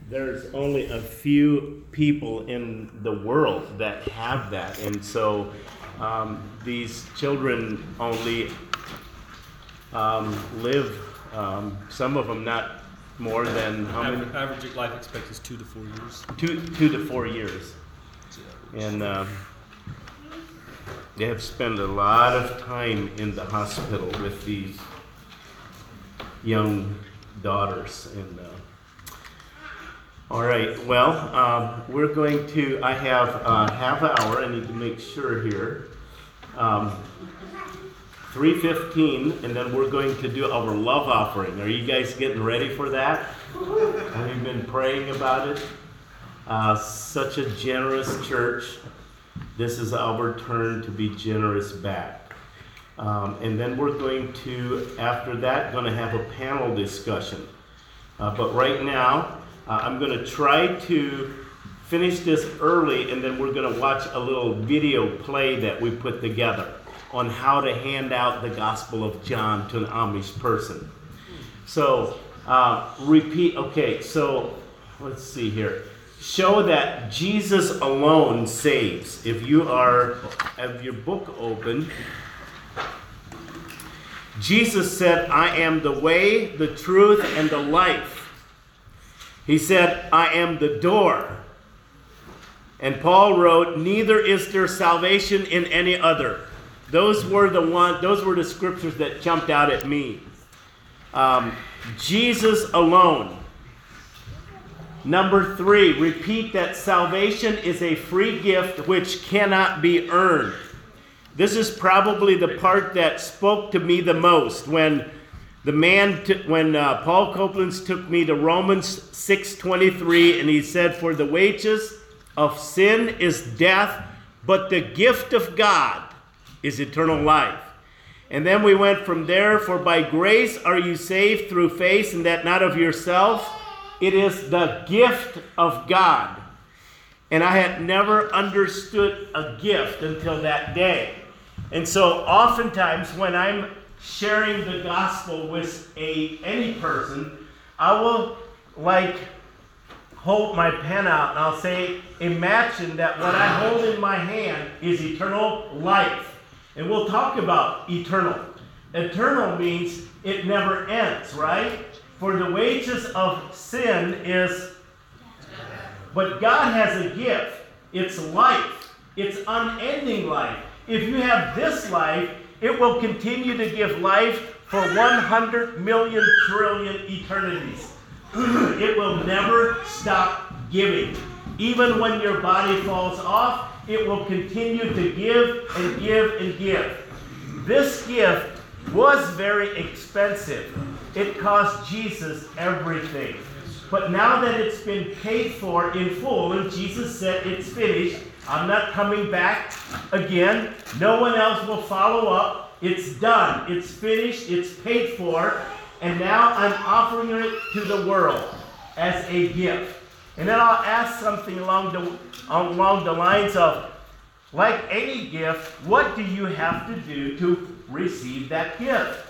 there's only a few people in the world that have that. And so these children only live, some of them not more than how many? Average life expectancy is 2 to 4 years. 2 to 4 years. And they have spent a lot of time in the hospital with these young daughters. And all right, well, we're going to, I have half an hour. I need to make sure here. 3:15, and then we're going to do our love offering. Are you guys getting ready for that? Have you been praying about it? Such a generous church. This is our turn to be generous back. And then we're going to, after that, going to have a panel discussion. But right now, I'm going to try to finish this early, and then we're going to watch a little video play that we put together on how to hand out the Gospel of John to an Amish person. So, repeat. Okay, so let's see here. Show that Jesus alone saves. If you have your book open, Jesus said, I am the way, the truth, and the life. He said, I am the door. And Paul wrote, neither is there salvation in any other. Those were the scriptures that jumped out at me. Jesus alone. Number 3, repeat that salvation is a free gift which cannot be earned. This is probably the part that spoke to me the most when Paul Copeland took me to Romans 6:23, and he said, for the wages of sin is death, but the gift of God is eternal life. And then we went from there, for by grace are you saved through faith, and that not of yourself. It is the gift of God. And I had never understood a gift until that day. And so oftentimes when I'm sharing the gospel with any person, I will hold my pen out and I'll say, imagine that what I hold in my hand is eternal life. And we'll talk about eternal. Eternal means it never ends, right? For the wages of sin is, but God has a gift. It's life. It's unending life. If you have this life, it will continue to give life for 100 million trillion eternities. It will never stop giving. Even when your body falls off, it will continue to give and give and give. This gift was very expensive. It cost Jesus everything. But now that it's been paid for in full, and Jesus said it's finished, I'm not coming back again. No one else will follow up. It's done. It's finished. It's paid for. And now I'm offering it to the world as a gift. And then I'll ask something along the lines of, like any gift, what do you have to do to receive that gift?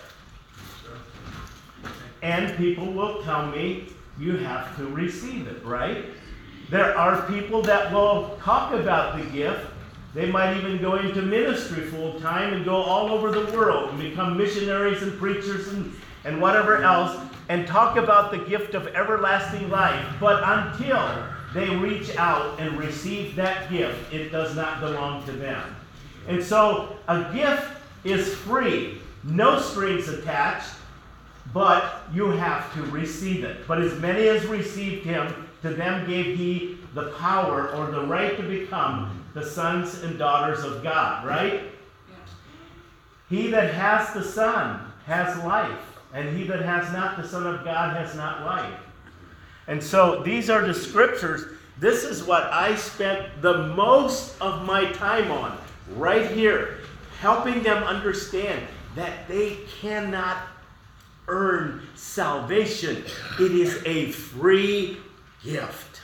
And people will tell me, you have to receive it, right? There are people that will talk about the gift. They might even go into ministry full time and go all over the world and become missionaries and preachers and whatever else and talk about the gift of everlasting life. But until they reach out and receive that gift, it does not belong to them. And so a gift is free, no strings attached, but you have to receive it. But as many as received him, to them gave he the power or the right to become the sons and daughters of God, right? Yeah. He that has the Son has life, and he that has not the Son of God has not life. And so these are the scriptures. This is what I spent the most of my time on, right here, helping them understand that they cannot earn salvation. It is a free gift.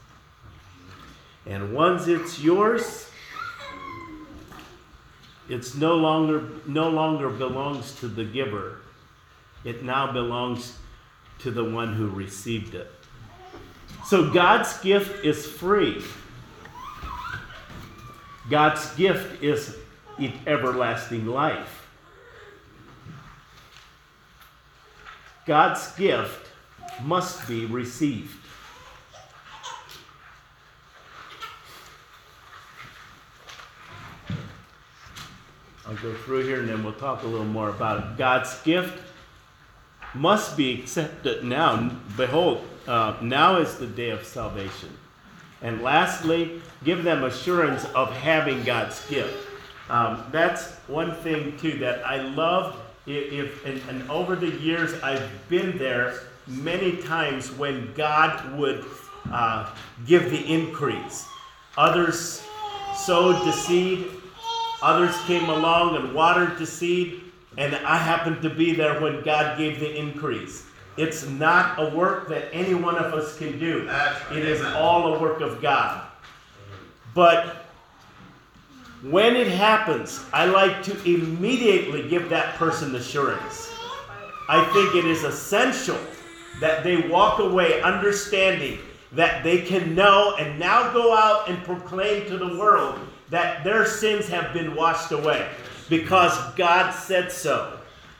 And once it's yours, it's no longer belongs to the giver. It now belongs to the one who received it. So God's gift is free. God's gift is everlasting life. God's gift must be received. I'll go through here and then we'll talk a little more about it. God's gift must be accepted now. Behold, now is the day of salvation. And lastly, give them assurance of having God's gift. That's one thing too that I love. And over the years I've been there many times when God would give the increase. Others sowed the seed. Others came along and watered the seed. And I happened to be there when God gave the increase. It's not a work that any one of us can do. It is all a work of God. But when it happens, I like to immediately give that person assurance. I think it is essential that they walk away understanding that they can know and now go out and proclaim to the world that their sins have been washed away because God said so.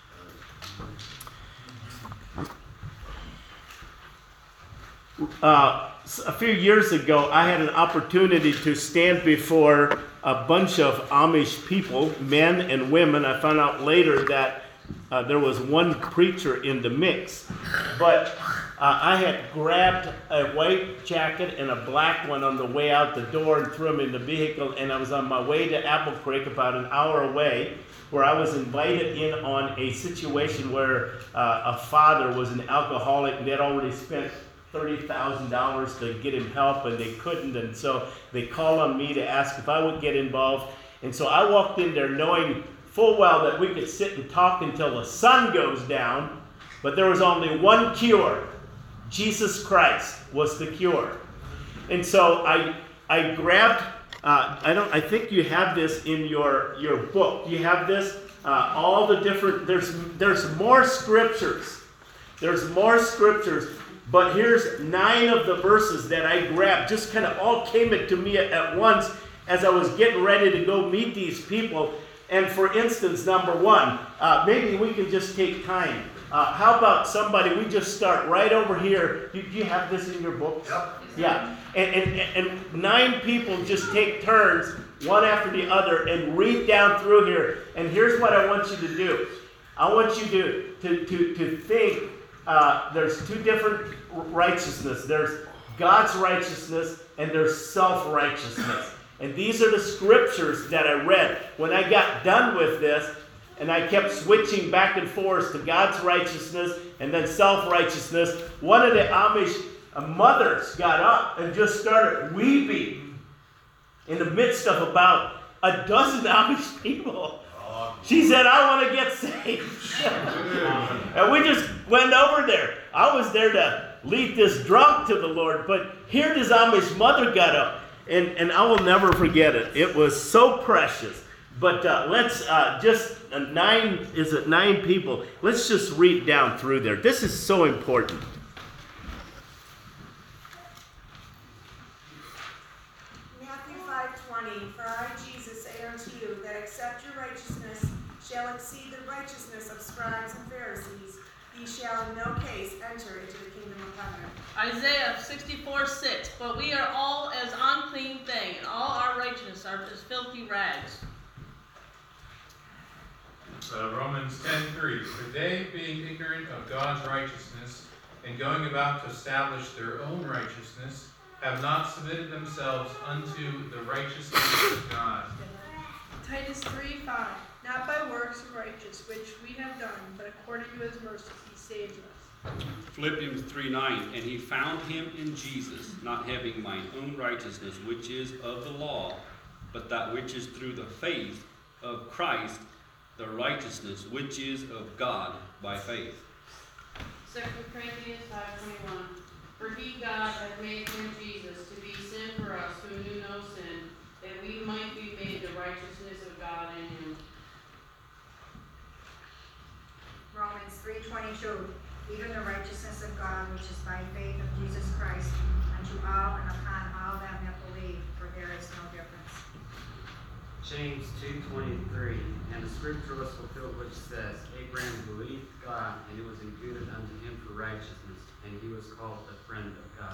A few years ago, I had an opportunity to stand before a bunch of Amish people, men and women. I found out later that there was one preacher in the mix. But I had grabbed a white jacket and a black one on the way out the door and threw them in the vehicle. And I was on my way to Apple Creek, about an hour away, where I was invited in on a situation where a father was an alcoholic and they had already spent $30,000 to get him help, and they couldn't, and so they called on me to ask if I would get involved. And so I walked in there knowing full well that we could sit and talk until the sun goes down, but there was only one cure. Jesus Christ was the cure. And so I grabbed, I think you have this in your book. You have this, all the different, there's more scriptures. There's more scriptures. But here's 9 of the verses that I grabbed. Just kind of all came to me at once as I was getting ready to go meet these people. And for instance, number 1, maybe we can just take time. How about somebody, we just start right over here. Do you have this in your books? Yep. Yeah. And 9 people just take turns, one after the other, and read down through here. And here's what I want you to do. I want you to think. There's 2 different righteousness. There's God's righteousness and there's self-righteousness. And these are the scriptures that I read. When I got done with this, and I kept switching back and forth to God's righteousness and then self-righteousness, one of the Amish mothers got up and just started weeping in the midst of about a dozen Amish people. She said, I want to get saved. And we just went over there. I was there to lead this drunk to the Lord. But here this Amish mother got up. And I will never forget it. It was so precious. But let's just, 9 people. Let's just read down through there. This is so important. Matthew 5:20, for I, Jesus, say unto you, that except your righteousness shall exceed the righteousness of scribes and Pharisees, ye shall in no case enter into the kingdom of heaven. Isaiah 64:6, but we are all as unclean thing, and all our righteousness are as filthy rags. Romans 10:3, for they, being ignorant of God's righteousness, and going about to establish their own righteousness, have not submitted themselves unto the righteousness of God. Titus 3:5, not by works of righteous which we have done, but according to his mercy he saved us. Philippians 3:9, and he found him in Jesus, not having mine own righteousness, which is of the law, but that which is through the faith of Christ, the righteousness which is of God by faith. 2 Corinthians 5:21, for he, God, hath made him Jesus to be sin for us who knew no sin, that we might be made the righteousness of God in him. Romans 3:22, even the righteousness of God which is by faith of Jesus Christ unto all and upon all them that believe, for there is no difference. James 2:23, and the scripture was fulfilled which says, Abraham believed God, and it was imputed unto him for righteousness, and he was called the friend of God.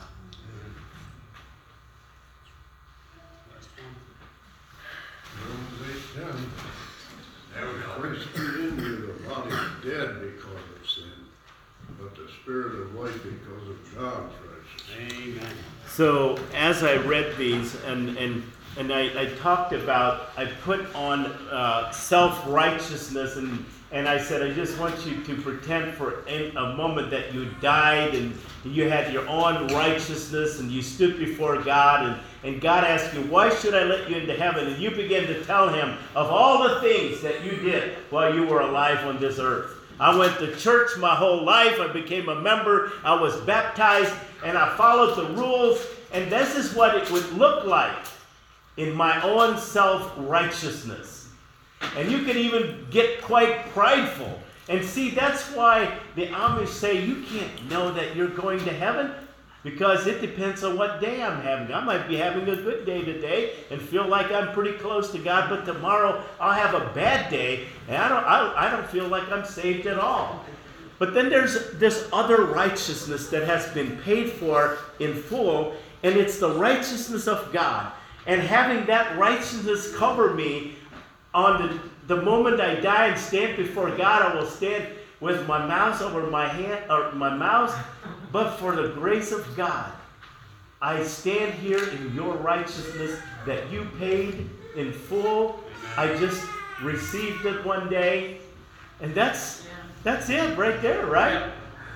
Last one. Romans 8:10. There we go. Christ put in you the body dead because of sin, but the spirit of life because of God's righteousness. Amen. So as I read these, and I talked about, I put on self-righteousness, and I said, I just want you to pretend for a moment that you died and you had your own righteousness and you stood before God, and God asked you, why should I let you into heaven? And you begin to tell him of all the things that you did while you were alive on this earth. I went to church my whole life. I became a member. I was baptized, and I followed the rules. And this is what it would look like in my own self-righteousness. And you can even get quite prideful. And see, that's why the Amish say you can't know that you're going to heaven, because it depends on what day I'm having. I might be having a good day today and feel like I'm pretty close to God, but tomorrow I'll have a bad day and I don't feel like I'm saved at all. But then there's this other righteousness that has been paid for in full, and it's the righteousness of God. And having that righteousness cover me on the moment I die and stand before God, I will stand with my mouth over my hand or my mouth. But for the grace of God, I stand here in your righteousness that you paid in full. I just received it one day, and that's it right there, right?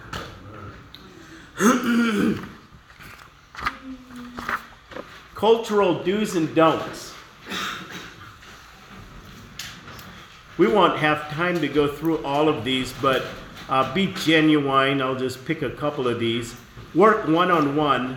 Cultural do's and don'ts. We won't have time to go through all of these, but be genuine. I'll just pick a couple of these. Work one-on-one.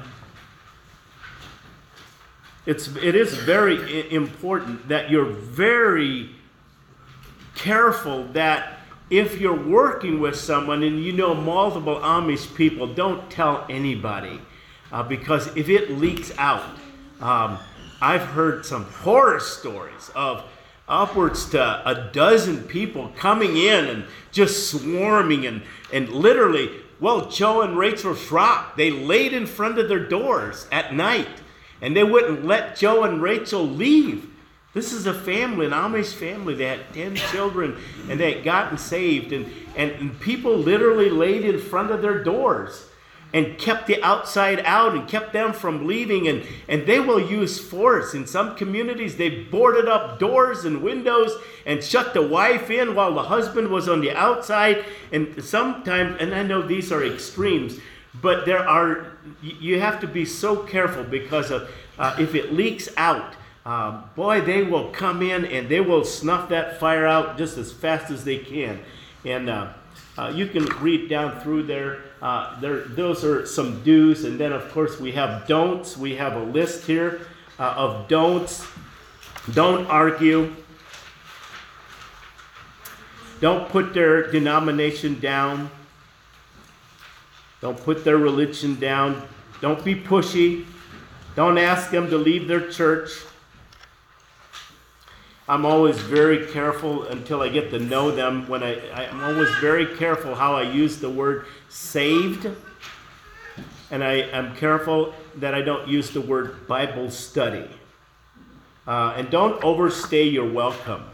It is very important that you're very careful that if you're working with someone and you know multiple Amish people, don't tell anybody. Because if it leaks out, I've heard some horror stories of upwards to a dozen people coming in and just swarming and literally, well, Joe and Rachel Schrock, they laid in front of their doors at night and they wouldn't let Joe and Rachel leave. This is a family, an Amish family. They had 10 children and they had gotten saved, and people literally laid in front of their doors and kept the outside out and kept them from leaving, and they will use force. In some communities, they boarded up doors and windows and shut the wife in while the husband was on the outside. And sometimes, and I know these are extremes, but you have to be so careful because of if it leaks out, boy, they will come in and they will snuff that fire out just as fast as they can. And you can read down through there. Those are some do's, and then of course we have don'ts. We have a list here of don'ts. Don't argue. Don't put their denomination down. Don't put their religion down. Don't be pushy. Don't ask them to leave their church. I'm always very careful until I get to know them. I'm always very careful how I use the word saved. And I'm careful that I don't use the word Bible study. And don't overstay your welcome.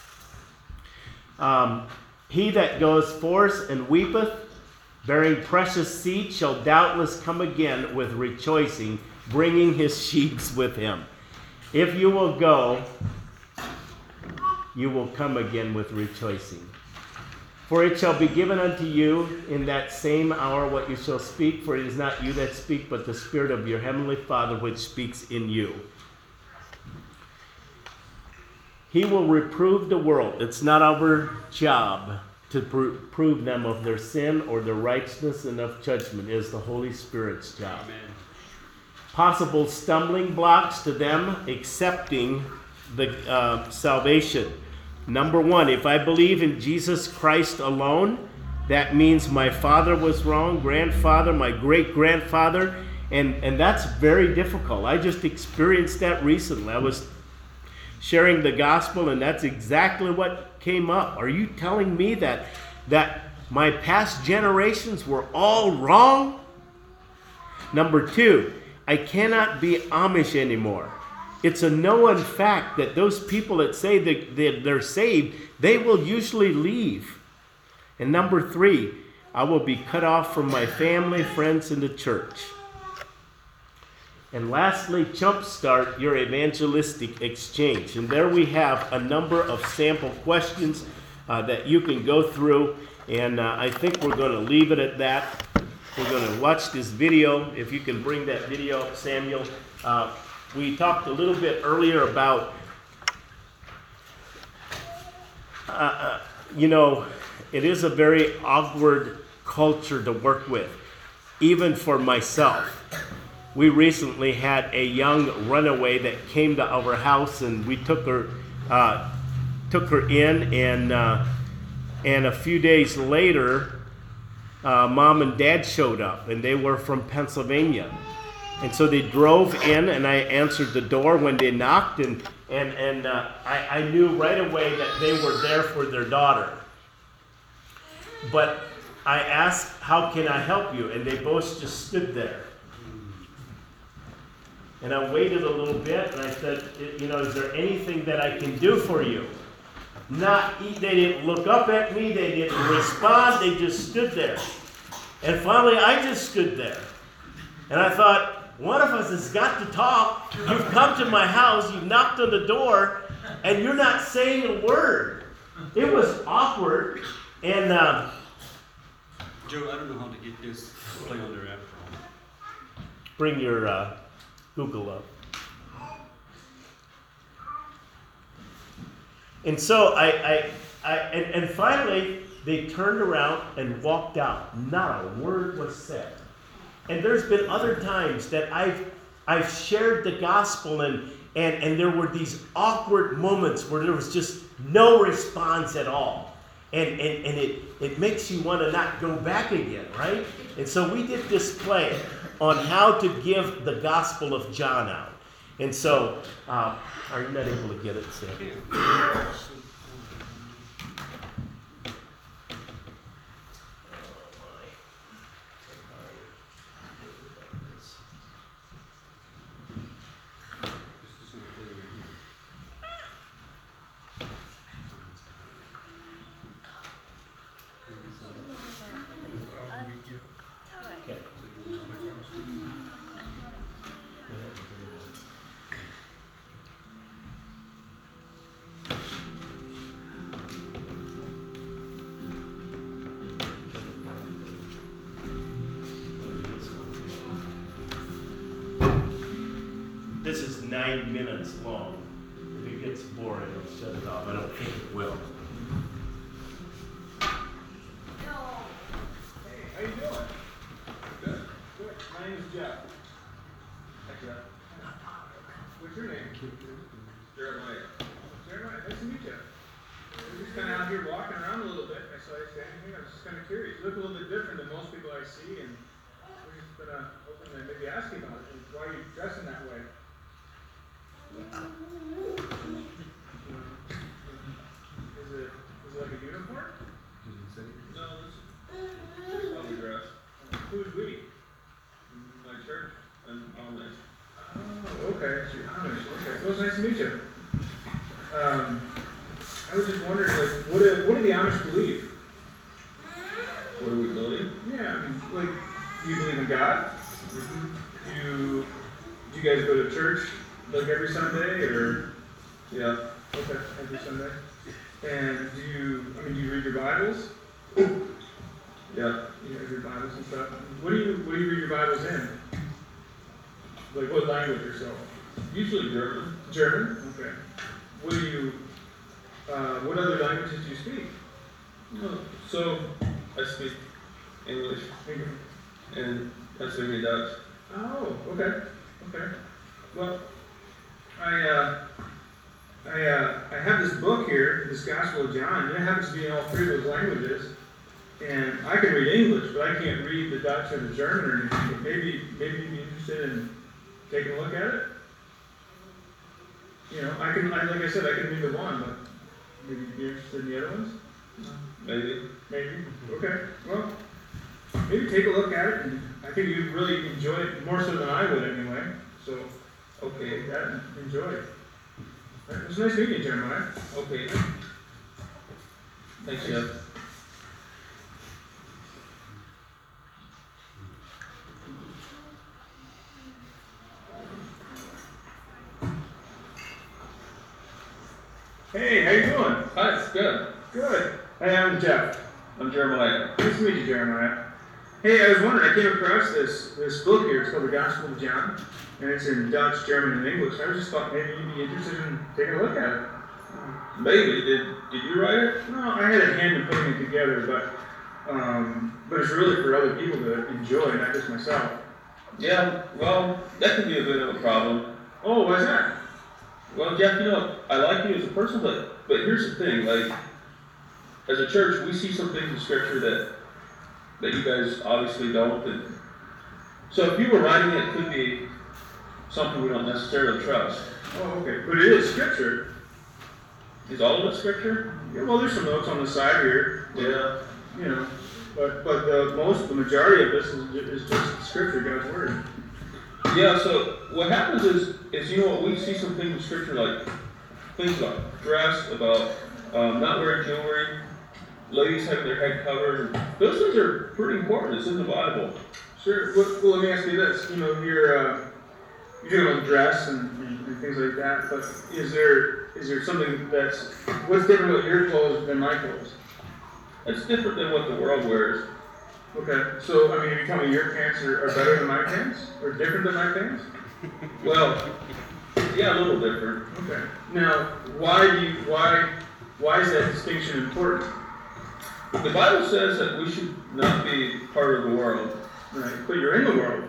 He that goes forth and weepeth, bearing precious seed, shall doubtless come again with rejoicing, bringing his sheaves with him. If you will go, you will come again with rejoicing. For it shall be given unto you in that same hour what you shall speak, for it is not you that speak, but the Spirit of your heavenly Father which speaks in you. He will reprove the world. It's not our job to prove them of their sin or their righteousness and of judgment. It is the Holy Spirit's job. Amen. Possible stumbling blocks to them accepting the salvation. Number one, if I believe in Jesus Christ alone, that means my father was wrong, grandfather, my great-grandfather, And that's very difficult. I just experienced that recently. I was sharing the gospel, and that's exactly what came up. Are you telling me that my past generations were all wrong? Number two, I cannot be Amish anymore. It's a known fact that those people that say that they're saved, they will usually leave. And number three, I will be cut off from my family, friends, and the church. And lastly, jumpstart your evangelistic exchange. And there we have a number of sample questions that you can go through. And I think we're going to leave it at that. We're going to watch this video. If you can bring that video up, Samuel. We talked a little bit earlier about, it is a very awkward culture to work with, even for myself. We recently had a young runaway that came to our house, and we took her in, and a few days later, Mom and Dad showed up, and they were from Pennsylvania. And so they drove in, and I answered the door when they knocked, and I knew right away that they were there for their daughter. But I asked, how can I help you? And they both just stood there. And I waited a little bit, and I said, is there anything that I can do for you? They didn't look up at me, they didn't respond, they just stood there. And finally, I just stood there. And I thought, one of us has got to talk. You've come to my house, you've knocked on the door, and you're not saying a word. It was awkward, and Joe, I don't know how to get this play on there after all. Bring your Google up. And so and finally, they turned around and walked out. Not a word was said. And there's been other times that I've shared the gospel and there were these awkward moments where there was just no response at all. And it makes you want to not go back again, right? And so we did this play on how to give the Gospel of John out. And so, are you not able to get it, Sam? This is 9 minutes long. If it gets boring, I'll shut it off. I don't think it will. Hey, how you doing? Good. Good. My name is Jeff. Hi, Jeff. What's your name? Jeremiah. Jeremiah, nice to meet you. We're just kind of out here walking around a little bit. I saw you standing here. I was just kind of curious. You look a little bit different than most people I see, and we're just gonna open and maybe ask you about it. Why are you dressing that way? Is it like a uniform? No, this is how we dress. Who's we? My church. I'm Amish. Oh, okay. So you're Amish. Okay. Well, it's nice to meet you. I was just wondering, like, what do the Amish believe? What do we believe? Yeah, I mean, like, do you believe in God? Mm-hmm. Do you guys go to church? Like every Sunday, or? Yeah. Okay, every Sunday. And do you read your Bibles? Yeah. You read your Bibles and stuff. What do you read your Bibles in? Like what language or so? Usually German. German? Okay. What other languages do you speak? So, I speak English and Pennsylvania Dutch. Oh, okay. Okay. Well, I have this book here, this Gospel of John, and it happens to be in all three of those languages. And I can read English, but I can't read the Dutch or the German or anything. But maybe you'd be interested in taking a look at it. You know, like I said, I can read the one, but maybe you'd be interested in the other ones. Maybe. Okay. Well, maybe take a look at it, and I think you'd really enjoy it more so than I would anyway. So, okay, take that and enjoy it. All right, it was nice meeting you, Jeremiah. Okay. Thanks, Jeff. Hey, how you doing? Hi, it's good. Good. Hey, I'm Jeff. I'm Jeremiah. Nice to meet you, Jeremiah. Hey, I was wondering, I came across this book here. It's called The Gospel of John, and it's in Dutch, German, and English. I just thought maybe you'd be interested in taking a look at it. Maybe. Did you write it? No, I had a hand in putting it together, but it's really for other people to enjoy, not just myself. Yeah, well, that can be a bit of a problem. Oh, why's that? Well, Jeff, you know, I like you as a person, but here's the thing, like, as a church, we see some things in Scripture that you guys obviously don't. And so if you were writing it, it could be something we don't necessarily trust. Oh, okay. But it is Scripture. Is all of it Scripture? Yeah, well, there's some notes on the side here. Yeah. You know, but the majority of this is just Scripture, God's Word. Yeah, so what happens is you know what, we see some things in Scripture, like things about dress, about not wearing jewelry, ladies having their head covered. Those things are pretty important. It's in the Bible. Sure. Well, let me ask you this. You know, you're talking about dress and things like that, but is there something what's different with your clothes than my clothes? It's different than what the world wears. Okay, so, I mean, you tell me your pants are better than my pants? Or different than my pants? Well, yeah, a little different. Okay. Now, why is that distinction important? The Bible says that we should not be part of the world. Right, but you're in the world.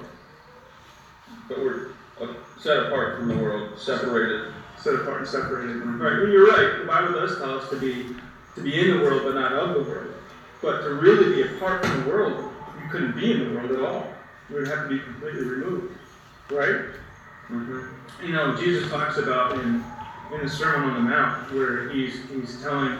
But we're set apart from the world, separated. Set apart and separated. Right, well, you're right. The Bible does tell us to be in the world, but not of the world. But to really be apart from the world, you couldn't be in the world at all. You would have to be completely removed. Right? Mm-hmm. You know, Jesus talks about in the Sermon on the Mount, where he's telling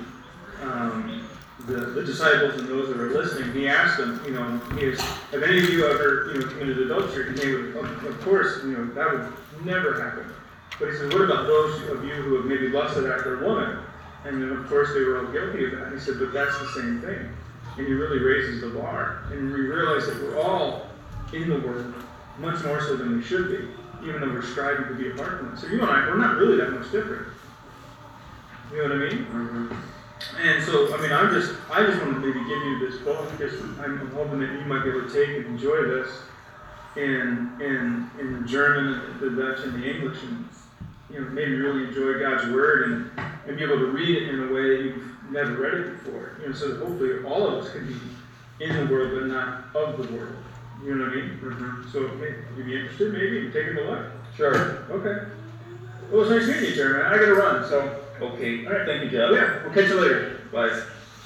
the disciples and those that are listening, he asked them, you know, have any of you ever, committed adultery? And they would, of course, that would never happen. But he said, what about those of you who have maybe lusted after a woman? And then, of course, they were all guilty of that. And he said, but that's the same thing. And he really raises the bar. And we realize that we're all in the world, much more so than we should be, even though we're striving to be apart from it. So you and I, we're not really that much different. You know what I mean? Mm-hmm. And so, I mean, I just want to maybe give you this book because I'm hoping that you might be able to take and enjoy this in the German, the Dutch, and the English, and maybe really enjoy God's Word and be able to read it in a way that you've never read it before. So that hopefully all of us can be in the world but not of the world. You know what I mean? Mm-hmm. So you'd be interested maybe in taking a look? Sure. Okay. Well, it's nice meeting you, Jeremy. I gotta run, so. Okay. All right. Thank you, Jeff. Yeah, we'll catch you later. Bye.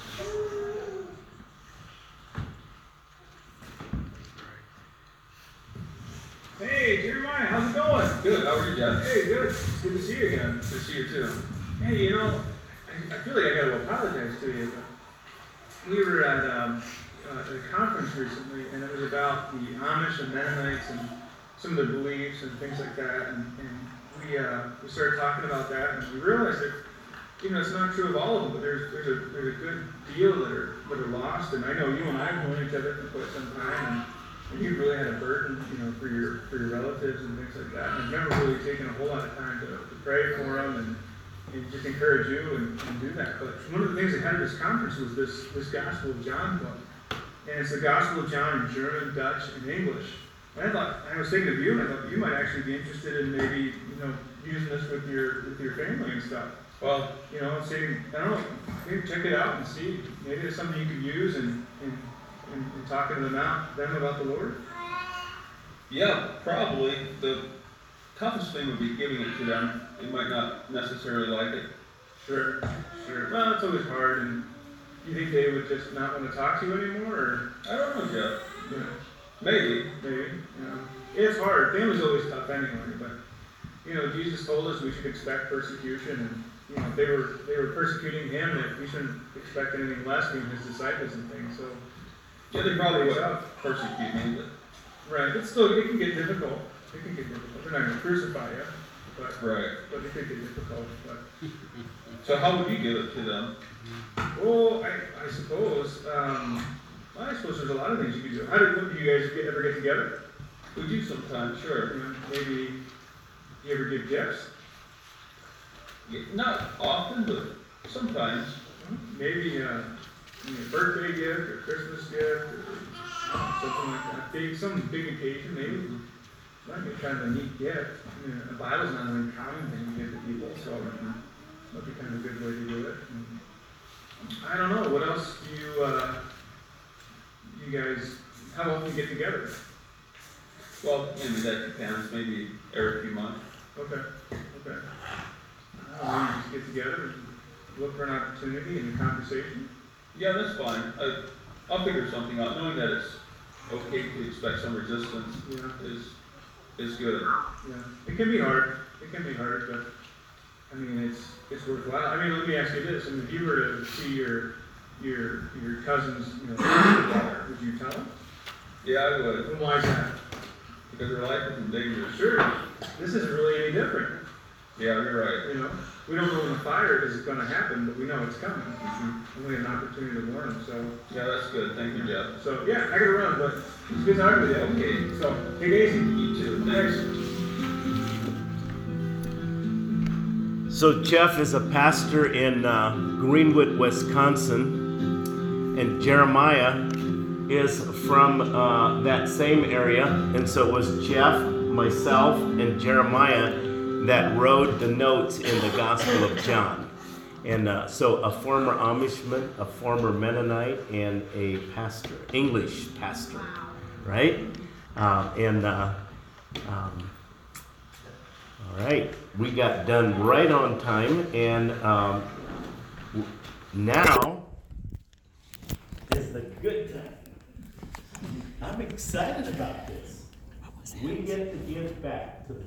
Hey, Jeremiah, how's it going? Good. How are you, Jeff? Hey, good. It's good to see you again. Good to see you too. Hey, I feel like I got to apologize to you. But we were at a conference recently, and it was about the Amish and Mennonites and some of the beliefs and things like that. And we started talking about that, and we realized that it's not true of all of them, but there's a good deal that are lost. And I know you and I have known each other for quite some time, and you've really had a burden, for your relatives and things like that. And I've never really taken a whole lot of time to pray for them and just encourage you and do that. But one of the things they had at this conference was this Gospel of John book. And it's the Gospel of John in German, Dutch, and English. And I was thinking of you, and I thought you might actually be interested in maybe, using this with your family and stuff. Well, saying, I don't know, maybe check it out and see. Maybe it's something you could use in talking to them about the Lord. Yeah, probably. The toughest thing would be giving it to them. They might not necessarily like it. Sure. Well, it's always hard, and you think they would just not want to talk to you anymore, or? I don't know, Jeff. You know, maybe. You know, it's hard. Family's always tough anyway, but you know, Jesus told us we should expect persecution, and you know, they were persecuting him, that we shouldn't expect anything less from his disciples and things. So yeah, they probably would persecute me, but right. But still, it can get difficult. It can get difficult. They're not going to crucify you, but right. But it could get difficult. But so how would you give it to them? Well, I suppose. I suppose there's a lot of things you could do. Do you guys ever get together? We do sometimes, sure. You know, maybe you ever give gifts? Not often, but sometimes. Maybe a birthday gift or Christmas gift or something like that. Some big occasion, maybe. Might be kind of a neat gift. I mean, the Bible's not an uncommon thing to give to people, so might be kind of a good way to do it. I don't know. What else do you guys? How often you get together? Well, maybe that depends. Maybe every few months. Okay. You just get together and look for an opportunity in a conversation. Yeah, that's fine. I'll figure something out. Knowing that it's okay to expect some resistance is good. Yeah, it can be hard. But I mean, it's worthwhile. I mean, let me ask you this: if you were to see your cousin's daughter, would you tell them? Yeah, I would. And why is that? Because her life is in danger. Sure. This isn't really any different. Yeah, you're right. You know, we don't know when the fire is going to happen, but we know it's coming. And we have an opportunity to warn them. So yeah, that's good. Thank you, Jeff. So yeah, I gotta run, but it's good talking with you. Okay. So hey, Daisy. You too. Thanks. So Jeff is a pastor in Greenwood, Wisconsin, and Jeremiah is from that same area, and so it was Jeff, myself, and Jeremiah that wrote the notes in the Gospel of John. And so a former Amishman, a former Mennonite, and a pastor, English pastor, right? All right, we got done right on time, and now is the good time. I'm excited about this. We get to give back to the